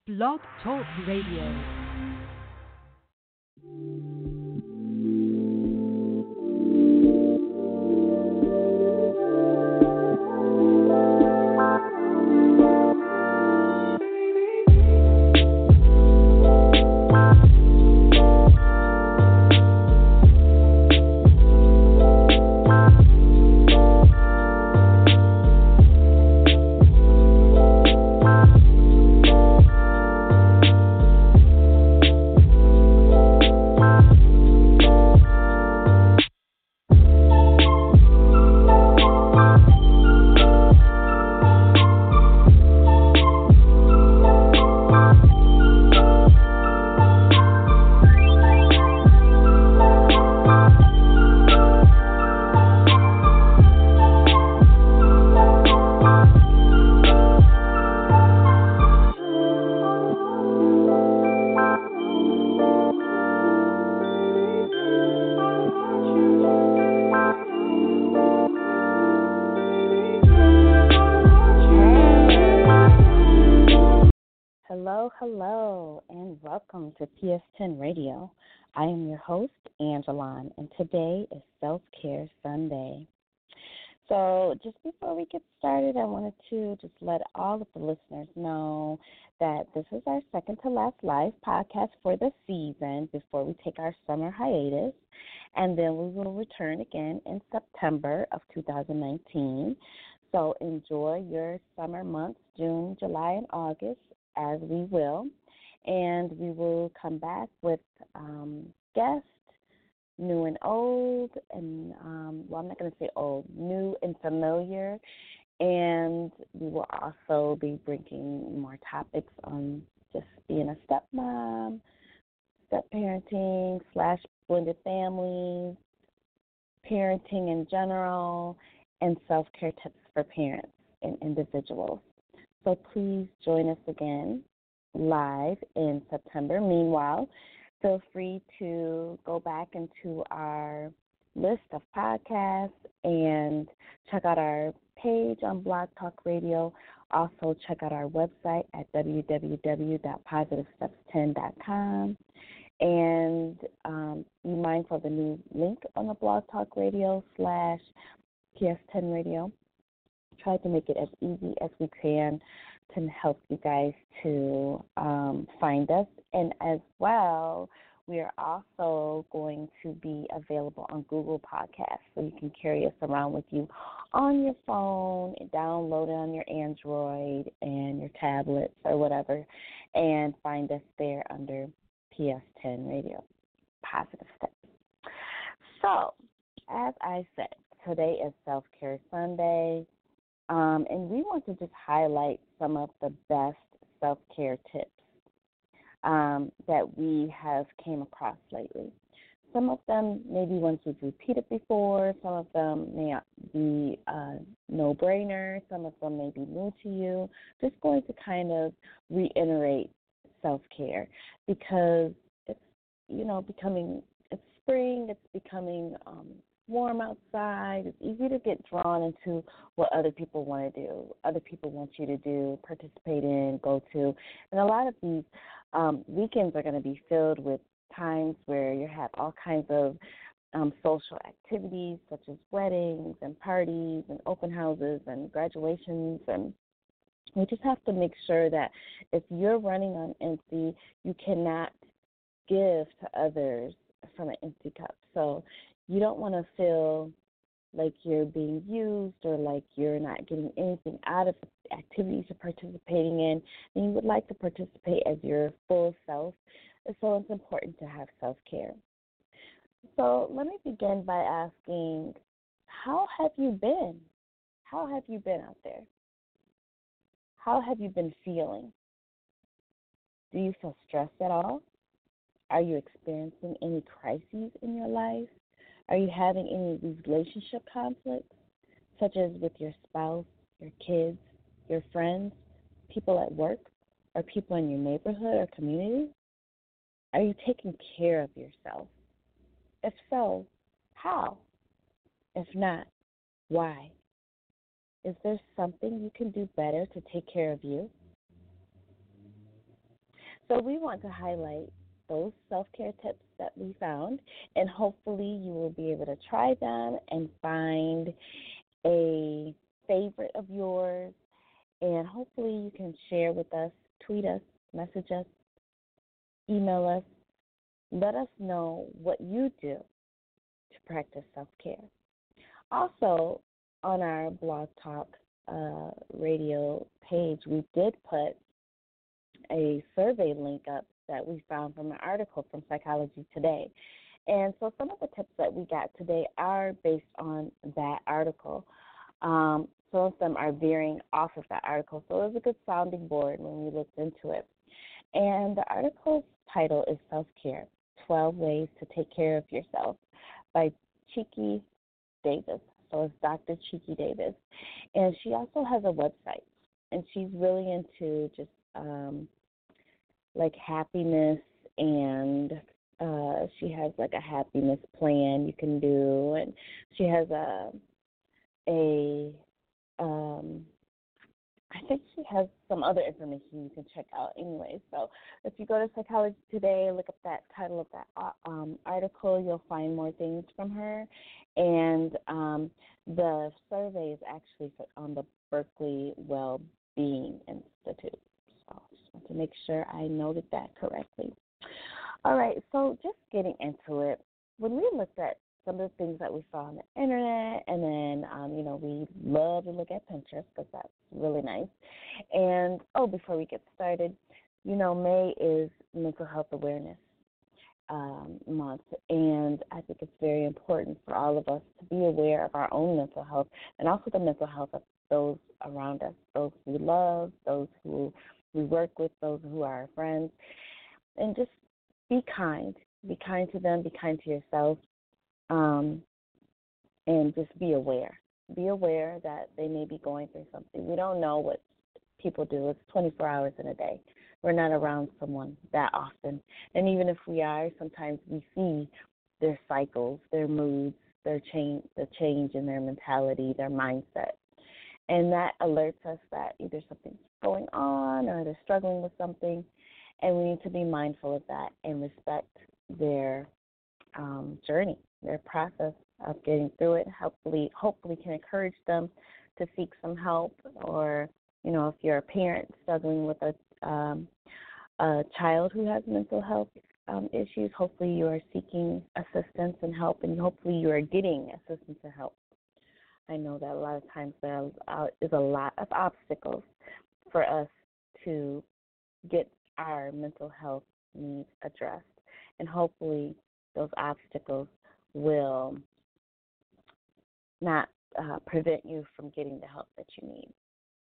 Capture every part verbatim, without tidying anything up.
Blog Talk Radio. Hello, hello, and welcome to P S ten Radio. I am your host, Angelon, and today is Self-Care Sunday. So just before we get started, I wanted to just let all of the listeners know that this is our second to last live podcast for the season before we take our summer hiatus, and then we will return again in September of two thousand nineteen. So enjoy your summer months, June, July, and August, as we will, and we will come back with um, guests, new and old, and, um, well, I'm not going to say old, new and familiar, and we will also be bringing more topics on just being a stepmom, step-parenting, slash blended families, parenting in general, and self-care tips for parents and individuals. So please join us again live in September. Meanwhile, feel free to go back into our list of podcasts and check out our page on Blog Talk Radio. Also, check out our website at w w w dot positive steps ten dot com. And um, be mindful of the new link on the Blog Talk Radio slash P S ten Radio. Try to make it as easy as we can to help you guys to um, find us. And as well, we are also going to be available on Google Podcasts, so you can carry us around with you on your phone, and download it on your Android and your tablets or whatever, and find us there under P S ten Radio, Positive Steps. So, as I said, today is Self-Care Sunday. Um, and we want to just highlight some of the best self-care tips um, that we have came across lately. Some of them may be ones we've repeated before. Some of them may not be uh, no-brainer. Some of them may be new to you. Just going to kind of reiterate self-care because it's, you know, becoming, it's spring, it's becoming um, warm outside. It's easy to get drawn into what other people want to do, other people want you to do, participate in, go to. And a lot of these um, weekends are going to be filled with times where you have all kinds of um, social activities such as weddings and parties and open houses and graduations. And we just have to make sure that if you're running on empty, you cannot give to others from an empty cup. So you don't want to feel like you're being used or like you're not getting anything out of the activities you're participating in, and you would like to participate as your full self. So it's important to have self-care. So let me begin by asking, how have you been? How have you been out there? How have you been feeling? Do you feel stressed at all? Are you experiencing any crises in your life? Are you having any of these relationship conflicts, such as with your spouse, your kids, your friends, people at work, or people in your neighborhood or community? Are you taking care of yourself? If so, how? If not, why? Is there something you can do better to take care of you? So we want to highlight those self-care tips that we found, and hopefully you will be able to try them and find a favorite of yours, and hopefully you can share with us, tweet us, message us, email us, let us know what you do to practice self-care. Also, on our Blog Talk uh, radio page, we did put a survey link up that we found from an article from Psychology Today. And so some of the tips that we got today are based on that article. Um, some of them are veering off of that article, so it was a good sounding board when we looked into it. And the article's title is Self-Care, twelve Ways to Take Care of Yourself by Chiki Davis. So it's Doctor Chiki Davis. And she also has a website, and she's really into just um, like happiness, and uh, she has like a happiness plan you can do, and she has a a um, I think she has some other information you can check out anyway. So if you go to Psychology Today, look up that title of that uh, um, article, you'll find more things from her. And um, the survey is actually on the Berkeley Well-Being Institute. So I just want to make sure I noted that correctly. All right, so just getting into it, when we looked at some of the things that we saw on the internet, and then, um, you know, we love to look at Pinterest because that's really nice. And, oh, before we get started, you know, May is Mental Health Awareness um, Month, and I think it's very important for all of us to be aware of our own mental health and also the mental health of those around us, those we love, those who we work with, those who are our friends, and just be kind. Be kind to them, be kind to yourself. Um, and just be aware. Be aware that they may be going through something. We don't know what people do. It's twenty-four hours in a day. We're not around someone that often. And even if we are, sometimes we see their cycles, their moods, their change, the change in their mentality, their mindset. And that alerts us that either something's going on or they're struggling with something. And we need to be mindful of that and respect their um, journey, their process of getting through it. Hopefully, hopefully can encourage them to seek some help, or, you know, if you're a parent struggling with a, um, a child who has mental health um, issues, hopefully you are seeking assistance and help, and hopefully you are getting assistance and help. I know that a lot of times there is a lot of obstacles for us to get our mental health needs addressed, and hopefully those obstacles will not uh, prevent you from getting the help that you need.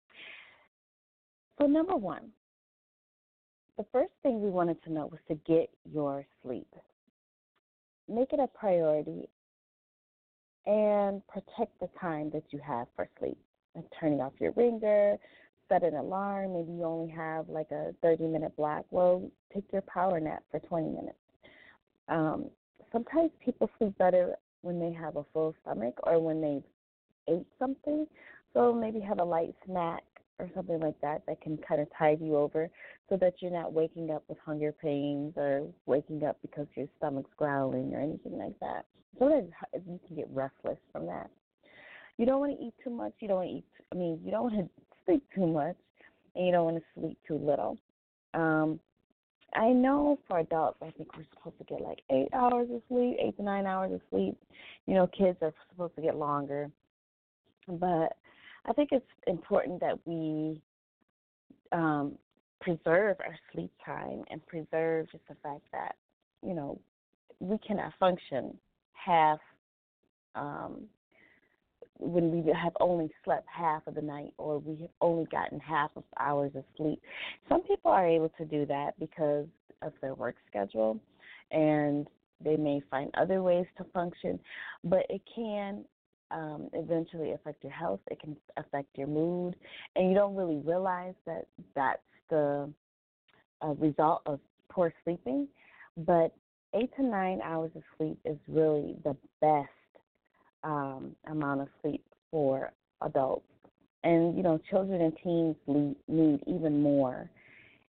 So number one, the first thing we wanted to know was to get your sleep. Make it a priority and protect the time that you have for sleep. Like turning off your ringer, set an alarm. Maybe you only have like a thirty-minute block. Well, take your power nap for twenty minutes. Um, sometimes people sleep better when they have a full stomach or when they've ate something. So maybe have a light snack or something like that that can kind of tide you over so that you're not waking up with hunger pains or waking up because your stomach's growling or anything like that. Sometimes you can get restless from that. You don't want to eat too much. You don't want to eat, I mean, you don't want to sleep too much, and you don't want to sleep too little. Um, I know for adults, I think we're supposed to get like eight hours of sleep, eight to nine hours of sleep. You know, kids are supposed to get longer. But I think it's important that we um, preserve our sleep time and preserve just the fact that, you know, we cannot function half um, when we have only slept half of the night, or we have only gotten half of hours of sleep. Some people are able to do that because of their work schedule, and they may find other ways to function, but it can um, eventually affect your health. It can affect your mood, and you don't really realize that that's the uh, result of poor sleeping, but eight to nine hours of sleep is really the best um, amount of sleep for adults. And, you know, children and teens need even more.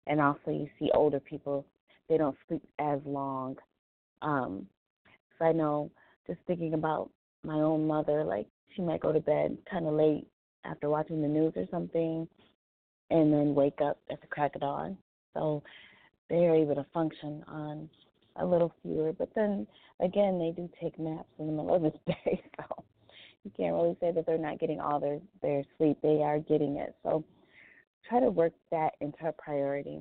And also you see older people, they don't sleep as long. Um, so I know, just thinking about my own mother, like she might go to bed kind of late after watching the news or something, and then wake up at the crack of dawn. So they're able to function on a little fewer. But then again, they do take naps in the middle of the day, so you can't really say that they're not getting all their their sleep. They are getting it. So try to work that into a priority.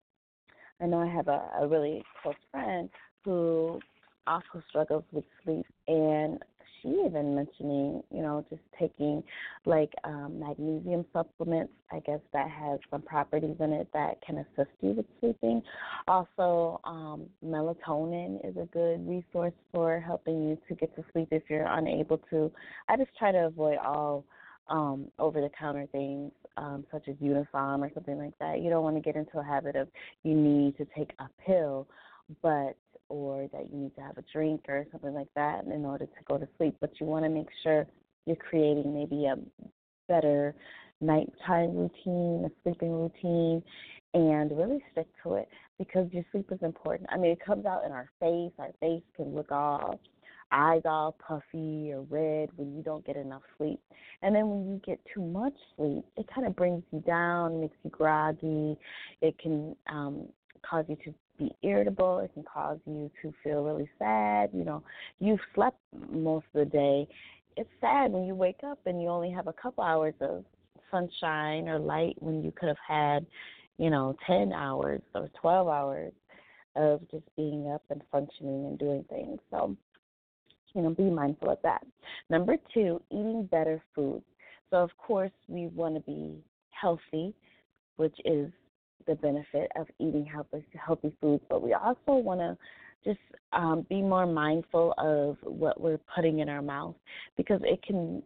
I know I have a, a really close friend who also struggles with sleep, and she even mentioning, you know, just taking like um, magnesium supplements. I guess that has some properties in it that can assist you with sleeping. Also, um, melatonin is a good resource for helping you to get to sleep if you're unable to. I just try to avoid all um, over-the-counter things um, such as Unisom or something like that. You don't want to get into a habit of you need to take a pill, but or that you need to have a drink or something like that in order to go to sleep. But you want to make sure you're creating maybe a better nighttime routine, a sleeping routine, and really stick to it because your sleep is important. I mean, it comes out in our face. Our face can look all eyes all puffy or red when you don't get enough sleep. And then when you get too much sleep, it kind of brings you down, makes you groggy. It can um, cause you to be irritable. It can cause you to feel really sad. You know, you've slept most of the day. It's sad when you wake up and you only have a couple hours of sunshine or light when you could have had, you know, ten hours or twelve hours of just being up and functioning and doing things. So, you know, be mindful of that. Number two, eating better food. So, of course, we want to be healthy, which is the benefit of eating healthy, healthy foods, but we also want to just um, be more mindful of what we're putting in our mouth because it can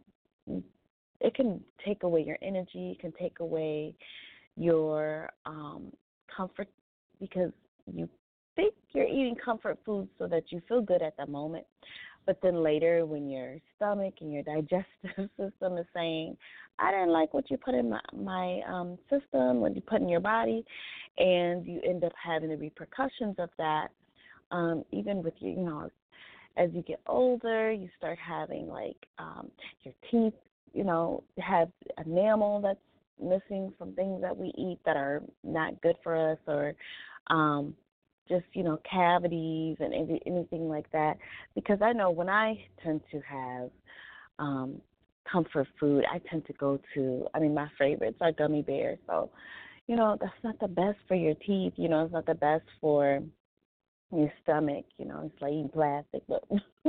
it can take away your energy, it can take away your um, comfort because you think you're eating comfort food so that you feel good at the moment. But then later when your stomach and your digestive system is saying, I didn't like what you put in my, my um, system, what you put in your body, and you end up having the repercussions of that, um, even with your, you know, as you get older, you start having like um, your teeth, you know, have enamel that's missing from things that we eat that are not good for us, or um, just, you know, cavities and any, anything like that. Because I know when I tend to have um, comfort food, I tend to go to, I mean, my favorites are gummy bears. So, you know, that's not the best for your teeth. You know, it's not the best for your stomach. You know, it's like eating plastic, but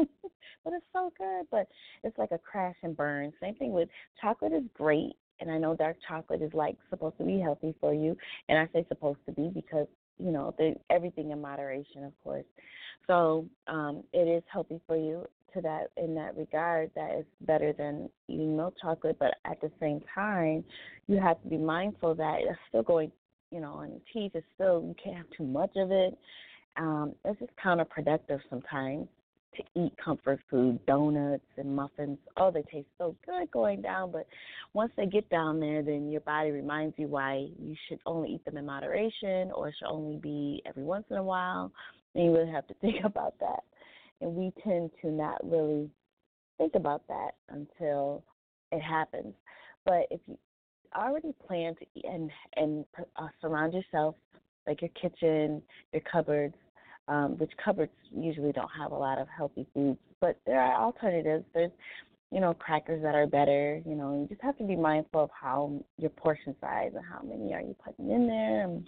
but it's so good. But it's like a crash and burn. Same thing with chocolate is great, and I know dark chocolate is like supposed to be healthy for you, and I say supposed to be because you know the, everything in moderation, of course. So um, it is healthy for you to that in that regard. That is better than eating milk chocolate, but at the same time, you have to be mindful that it's still going, you know, in the teeth. It's still you can't have too much of it. Um, it's just counterproductive sometimes to eat comfort food, donuts and muffins. Oh, they taste so good going down, but once they get down there, then your body reminds you why you should only eat them in moderation or it should only be every once in a while, and you really have to think about that. And we tend to not really think about that until it happens. But if you already plan to eat and, and uh, surround yourself, like your kitchen, your cupboards, um, which cupboards usually don't have a lot of healthy foods, but there are alternatives. There's, you know, crackers that are better. You know, you just have to be mindful of how your portion size and how many are you putting in there, and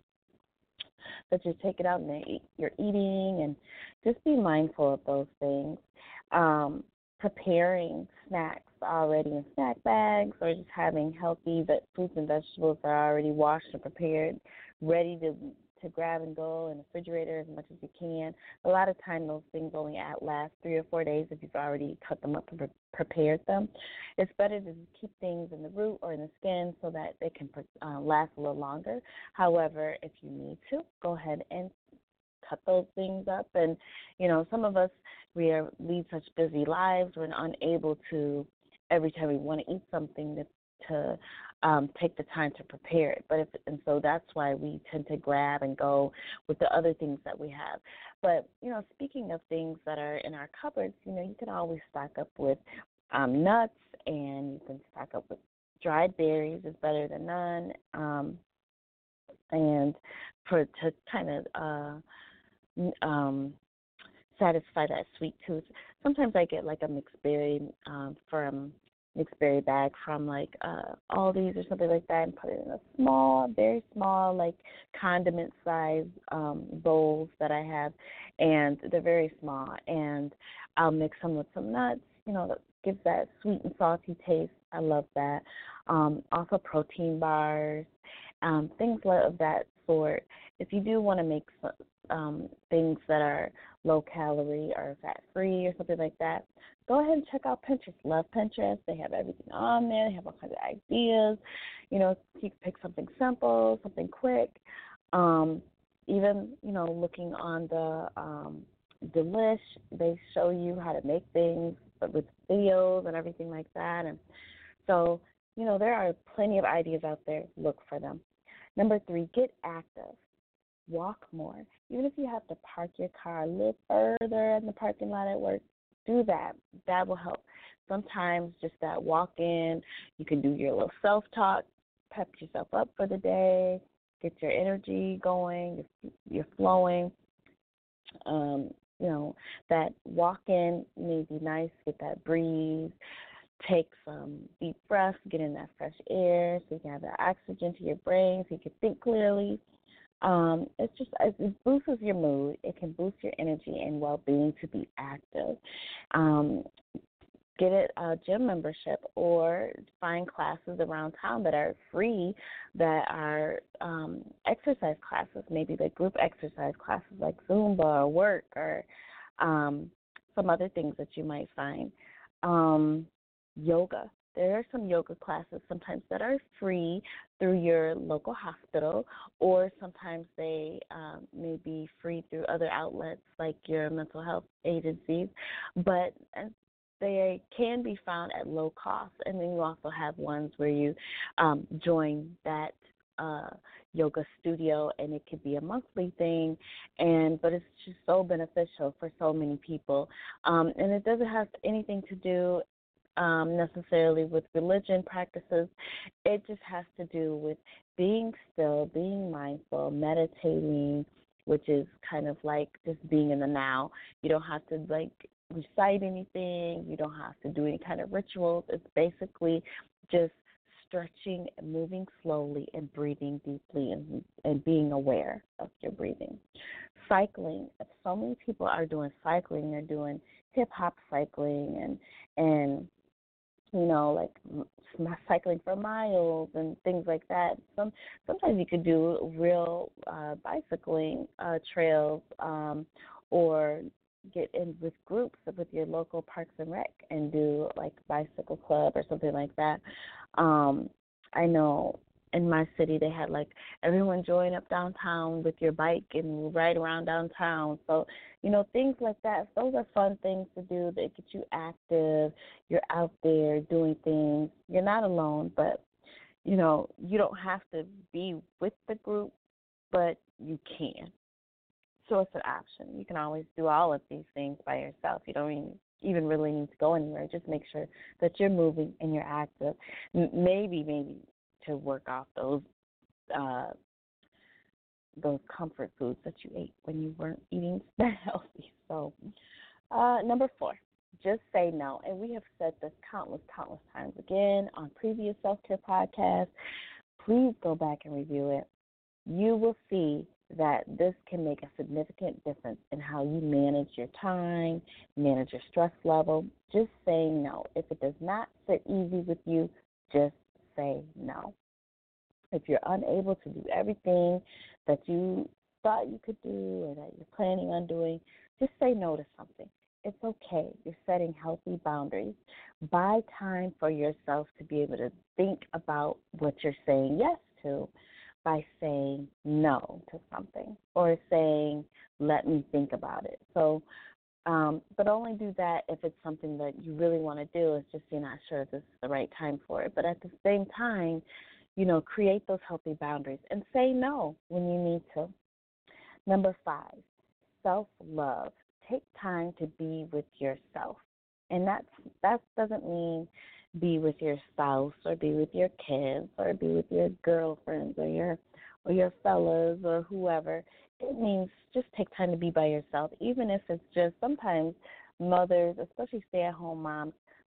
that you take it out and you're eating, and just be mindful of those things. Um, preparing snacks already in snack bags, or just having healthy fruits and vegetables that are already washed and prepared, ready to to grab and go in the refrigerator as much as you can. A lot of time those things only last three or four days if you've already cut them up and pre- prepared them. It's better to keep things in the root or in the skin so that they can uh, last a little longer. However, if you need to, go ahead and cut those things up. And, you know, some of us, we are, lead such busy lives, we're unable to, every time we want to eat something, to, to um, take the time to prepare it. But if and so that's why we tend to grab and go with the other things that we have. But you know, speaking of things that are in our cupboards, you know, you can always stock up with um, nuts, and you can stock up with dried berries. Is better than none. Um, and for to kind of uh, um, satisfy that sweet tooth. Sometimes I get like a mixed berry um, from mixed berry bag from like uh, Aldi's or something like that, and put it in a small, very small, like condiment size um, bowls that I have, and they're very small. And I'll mix them with some nuts. You know, that gives that sweet and salty taste. I love that. Um, also, protein bars, um, things of that sort. If you do want to make um, things that are low calorie or fat free or something like that, go ahead and check out Pinterest. Love Pinterest. They have everything on there. They have all kinds of ideas. You know, you can pick something simple, something quick. Um, even, you know, looking on the um, Delish, they show you how to make things with videos and everything like that. And so, you know, there are plenty of ideas out there. Look for them. Number three, get active. Walk more. Even if you have to park your car a little further in the parking lot at work, do that. That will help. Sometimes just that walk in, you can do your little self-talk, pep yourself up for the day, get your energy going, you're flowing. Um, you know, that walk in may be nice, get that breeze, take some deep breaths, get in that fresh air so you can have that oxygen to your brain so you can think clearly. Um, it's just it boosts your mood. It can boost your energy and well-being to be active. Um, get it a gym membership or find classes around town that are free, that are um, exercise classes, maybe like group exercise classes like Zumba or work or um, some other things that you might find. Um, yoga. There are some yoga classes sometimes that are free through your local hospital, or sometimes they um, may be free through other outlets like your mental health agencies, but they can be found at low cost. And then you also have ones where you um, join that uh, yoga studio, and it could be a monthly thing, and but it's just so beneficial for so many people. Um, and it doesn't have anything to do Um, necessarily with religion practices. It just has to do with being still, being mindful, meditating, which is kind of like just being in the now. You don't have to like recite anything. You don't have to do any kind of rituals. It's basically just stretching, moving slowly, and breathing deeply, and, and being aware of your breathing. Cycling. If so many people are doing cycling, they're doing hip hop cycling and and you know, like cycling for miles and things like that. Some sometimes you could do real uh, bicycling uh, trails, um, or get in with groups with your local Parks and Rec and do like bicycle club or something like that. Um, I know in my city they had like everyone join up downtown with your bike and ride around downtown. So, you know, things like that. Those are fun things to do that get you active. You're out there doing things. You're not alone, but, you know, you don't have to be with the group, but you can. So it's an option. You can always do all of these things by yourself. You don't even, even really need to go anywhere. Just make sure that you're moving and you're active. M- maybe, maybe to work off those uh, those comfort foods that you ate when you weren't eating that healthy. So, uh, number four, just say no. And we have said this countless, countless times again on previous self-care podcasts. Please go back and review it. You will see that this can make a significant difference in how you manage your time, manage your stress level. Just saying no. If it does not sit easy with you, just say no. If you're unable to do everything that you thought you could do or that you're planning on doing, just say no to something. It's okay. You're setting healthy boundaries. Buy time for yourself to be able to think about what you're saying yes to by saying no to something or saying, let me think about it. So, um, but only do that if it's something that you really want to do. It's just you're not sure if this is the right time for it. But at the same time, You know, create those healthy boundaries and say no when you need to. Number five, self-love. Take time to be with yourself. And that's, that doesn't mean be with your spouse or be with your kids or be with your girlfriends or your or your fellas or whoever. It means just take time to be by yourself, even if it's just sometimes mothers, especially stay-at-home moms,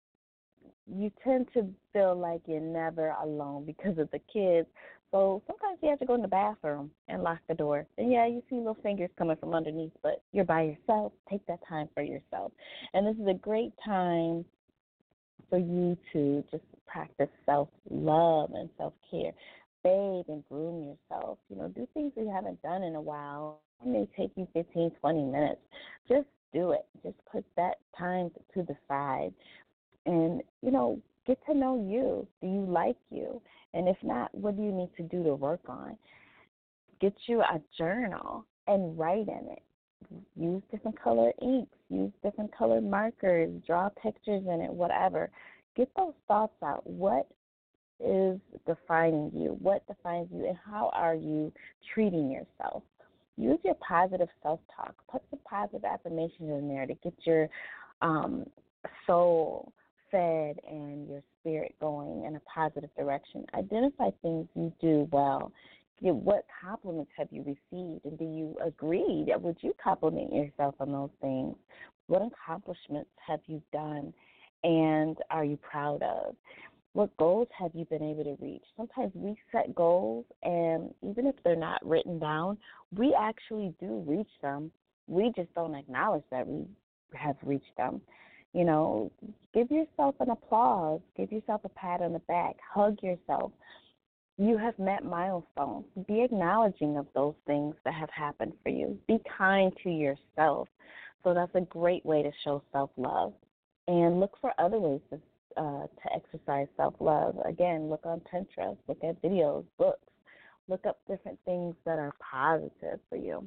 you tend to feel like you're never alone because of the kids. So sometimes you have to go in the bathroom and lock the door. And, yeah, you see little fingers coming from underneath, but you're by yourself. Take that time for yourself. And this is a great time for you to just practice self-love and self-care. Bathe and groom yourself. You know, do things you haven't done in a while. It may take you fifteen, twenty minutes. Just do it. Just put that time to the side. And, you know, get to know you. Do you like you? And if not, what do you need to do to work on? Get you a journal and write in it. Use different color inks. Use different colored markers. Draw pictures in it, whatever. Get those thoughts out. What is defining you? What defines you? And how are you treating yourself? Use your positive self-talk. Put some positive affirmations in there to get your um, soul fed and your spirit going in a positive direction. Identify things you do well. What compliments have you received, and do you agree that would you compliment yourself on those things? What accomplishments have you done, and are you proud of? What goals have you been able to reach? Sometimes we set goals, and even if they're not written down, we actually do reach them. We just don't acknowledge that we have reached them. You know, give yourself an applause. Give yourself a pat on the back. Hug yourself. You have met milestones. Be acknowledging of those things that have happened for you. Be kind to yourself. So that's a great way to show self-love. And look for other ways to, uh, to exercise self-love. Again, look on Pinterest. Look at videos, books. Look up different things that are positive for you.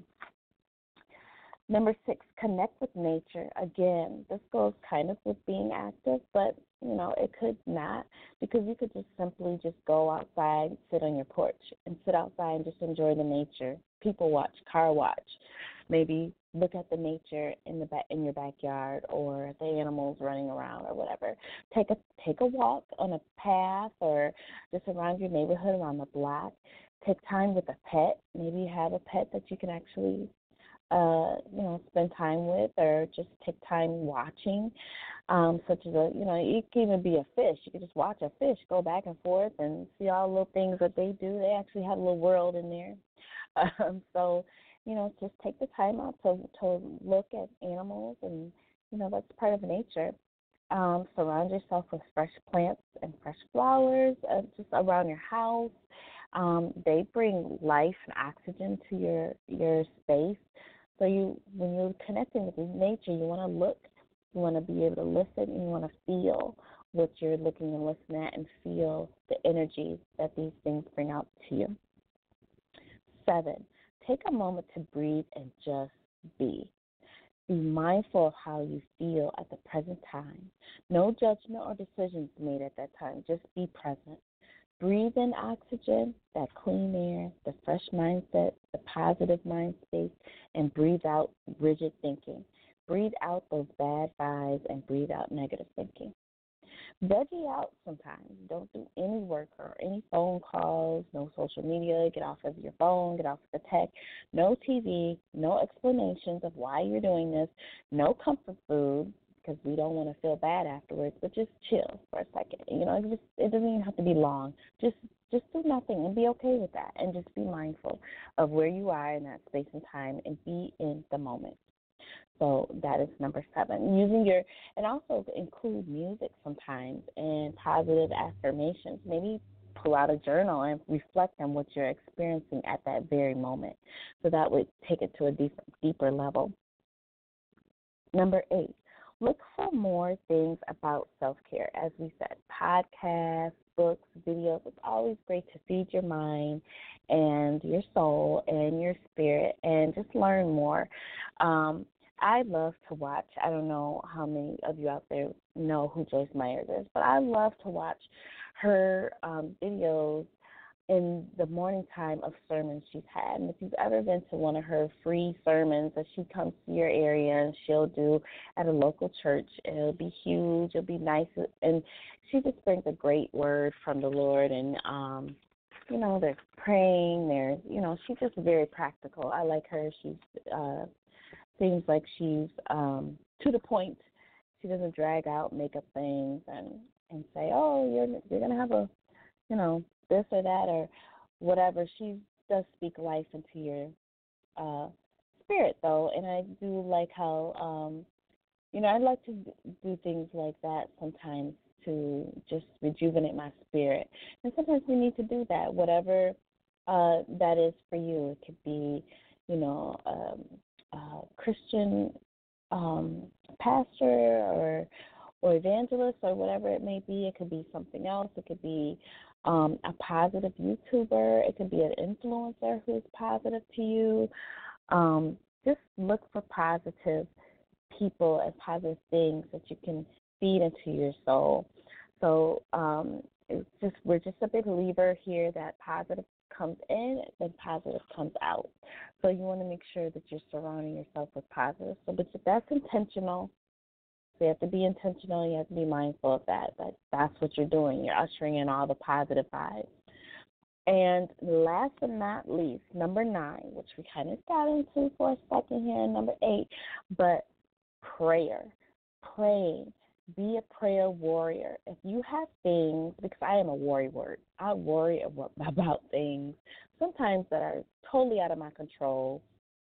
Number six, connect with nature. Again, this goes kind of with being active, but, you know, it could not, because you could just simply just go outside, sit on your porch, and sit outside and just enjoy the nature. People watch, car watch. Maybe look at the nature in the back, in your backyard, or the animals running around or whatever. Take a take a walk on a path or just around your neighborhood, around the block. Take time with a pet. Maybe you have a pet that you can actually Uh, you know, spend time with, or just take time watching, um, such as a, you know, it can even be a fish. You can just watch a fish go back and forth and see all the little things that they do. They actually have a little world in there. Um, so, you know, just take the time out to to look at animals, and, you know, that's part of nature. Um, surround yourself with fresh plants and fresh flowers, uh, just around your house. Um, they bring life and oxygen to your your space. So you, when you're connecting with nature, you want to look, you want to be able to listen, and you want to feel what you're looking and listening at, and feel the energy that these things bring out to you. Seven, take a moment to breathe and just be. Be mindful of how you feel at the present time. No judgment or decisions made at that time. Just be present. Breathe in oxygen, that clean air, the fresh mindset, the positive mind space, and breathe out rigid thinking. Breathe out those bad vibes and breathe out negative thinking. Veggie out sometimes. Don't do any work or any phone calls, no social media. Get off of your phone, get off of the tech. No T V, no explanations of why you're doing this, no comfort food, because we don't want to feel bad afterwards, but just chill for a second. You know, it, just, it doesn't even have to be long. Just just do nothing and be okay with that, and just be mindful of where you are in that space and time, and be in the moment. So that is number seven. Using your, and also include music sometimes and positive affirmations. Maybe pull out a journal and reflect on what you're experiencing at that very moment. So that would take it to a deeper, deeper level. Number eight, look for more things about self-care. As we said, podcasts, books, videos. It's always great to feed your mind and your soul and your spirit and just learn more. Um, I love to watch. I don't know how many of you out there know who Joyce Myers is, but I love to watch her um, videos in the morning time of sermons she's had. And if you've ever been to one of her free sermons that she comes to your area and she'll do at a local church, it'll be huge, it'll be nice, and she just brings a great word from the Lord. And um, you know, there's praying, there's, you know, she's just very practical. I like her. She's uh, seems like she's um, to the point. She doesn't drag out, make up things, and and say, oh, you're you're gonna have a, you know, this or that or whatever. She does speak life into your uh, spirit, though, and I do like how, um, you know, I like to do things like that sometimes to just rejuvenate my spirit. And sometimes we need to do that, whatever uh, that is for you. It could be, you know, um, a Christian um, pastor or or evangelist or whatever it may be. It could be something else. It could be um, a positive YouTuber. It could be an influencer who's positive to you. Um, just look for positive people and positive things that you can feed into your soul. So um, it's just we're just a big believer here that positive comes in and positive comes out. So you want to make sure that you're surrounding yourself with positive. So but that's intentional. So you have to be intentional. You have to be mindful of that. That that's what you're doing. You're ushering in all the positive vibes. And last but not least, number nine, which we kind of got into for a second here, number eight, but prayer. Praying. Be a prayer warrior. If you have things, because I am a worrywart, I worry about things sometimes that are totally out of my control.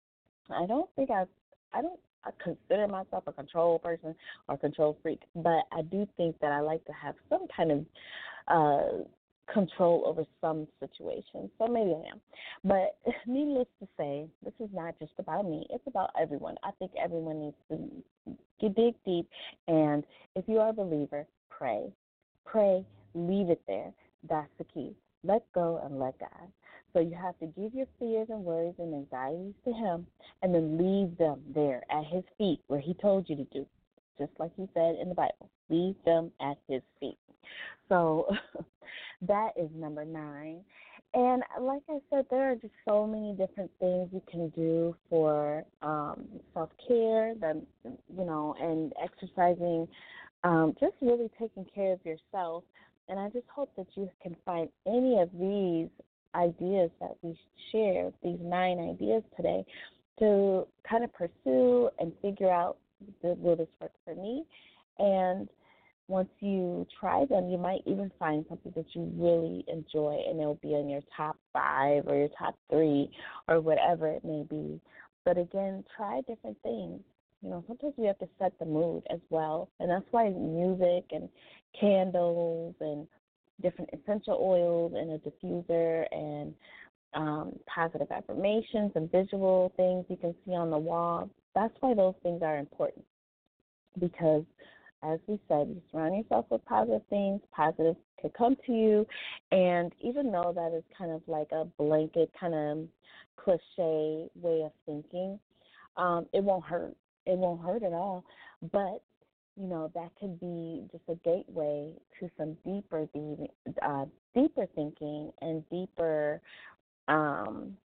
I don't think I, I don't I consider myself a control person or control freak, but I do think that I like to have some kind of uh, control over some situations. So maybe I am. But needless to say, this is not just about me. It's about everyone. I think everyone needs to get dig deep. And if you are a believer, pray. Pray. Leave it there. That's the key. Let go and let God. So you have to give your fears and worries and anxieties to Him and then leave them there at His feet where He told you to do, just like He said in the Bible. Leave them at His feet. So that is number nine. And like I said, there are just so many different things you can do for um, self-care, the, you know, and exercising, um, just really taking care of yourself. And I just hope that you can find any of these ideas that we shared, these nine ideas today, to kind of pursue and figure out, will this work for me? And once you try them, you might even find something that you really enjoy, and it'll be in your top five or your top three or whatever it may be. But again, try different things. You know, sometimes we have to set the mood as well, and that's why music and candles and different essential oils and a diffuser and um, positive affirmations and visual things you can see on the wall, that's why those things are important, because as we said, you surround yourself with positive things, positive can come to you, and even though that is kind of like a blanket kind of cliche way of thinking, um, it won't hurt. It won't hurt at all, but, you know, that could be just a gateway to some deeper, uh, deeper thinking and deeper um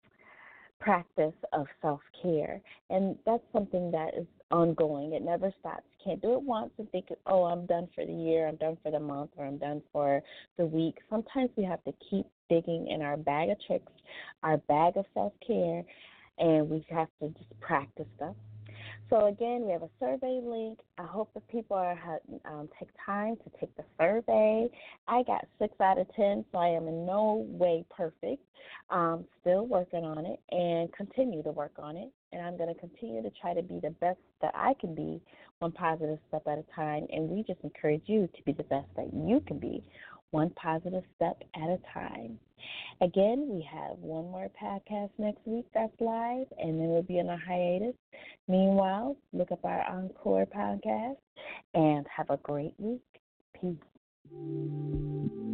practice of self-care, and that's something that is ongoing. It never stops. You can't do it once and think, oh, I'm done for the year, I'm done for the month, or I'm done for the week. Sometimes we have to keep digging in our bag of tricks, our bag of self-care, and we have to just practice stuff. So, again, we have a survey link. I hope that people are um, take time to take the survey. I got six out of ten, so I am in no way perfect. Um, still working on it and continue to work on it. And I'm going to continue to try to be the best that I can be, one positive step at a time. And we just encourage you to be the best that you can be, one positive step at a time. Again, we have one more podcast next week that's live, and then we'll be on a hiatus. Meanwhile, look up our Encore podcast, and have a great week. Peace.